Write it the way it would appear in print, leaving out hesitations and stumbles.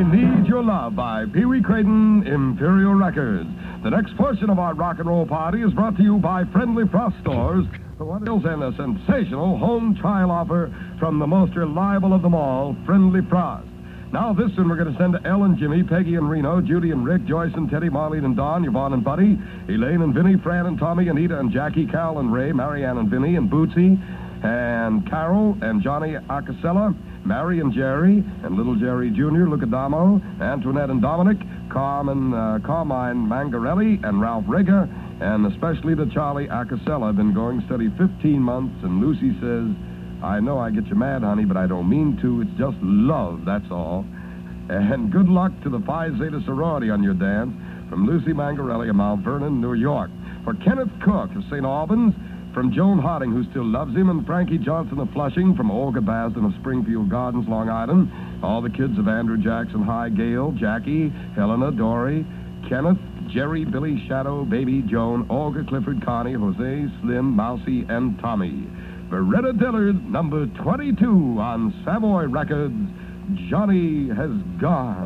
I Need Your Love by Pee Wee Crayton, Imperial Records. The next portion of our rock and roll party is brought to you by Friendly Frost Stores for what is and a sensational home trial offer from the most reliable of them all, Friendly Frost. Now this one we're going to send to Elle and Jimmy, Peggy and Reno, Judy and Rick, Joyce and Teddy, Marlene and Don, Yvonne and Buddy, Elaine and Vinny, Fran and Tommy, Anita and Jackie, Carol and Ray, Marianne and Vinny and Bootsy, and Carol and Johnny Acasella, Mary and Jerry, and little Jerry Jr., Luca Damo, Antoinette and Dominic, Carmine Mangarelli, and Ralph Rega, and especially to Charlie Acasella. Been going steady 15 months, and Lucy says, I know I get you mad, honey, but I don't mean to. It's just love, that's all. And good luck to the Phi Zeta sorority on your dance from Lucy Mangarelli of Mount Vernon, New York. For Kenneth Cook of St. Albans, from Joan Harding, who still loves him, and Frankie Johnson of Flushing, from Olga Basden of Springfield Gardens, Long Island, all the kids of Andrew Jackson High, Gail, Jackie, Helena, Dory, Kenneth, Jerry, Billy, Shadow, Baby, Joan, Olga, Clifford, Connie, Jose, Slim, Mousy, and Tommy. Beretta Dillard, number 22 on Savoy Records, Johnny Has Gone.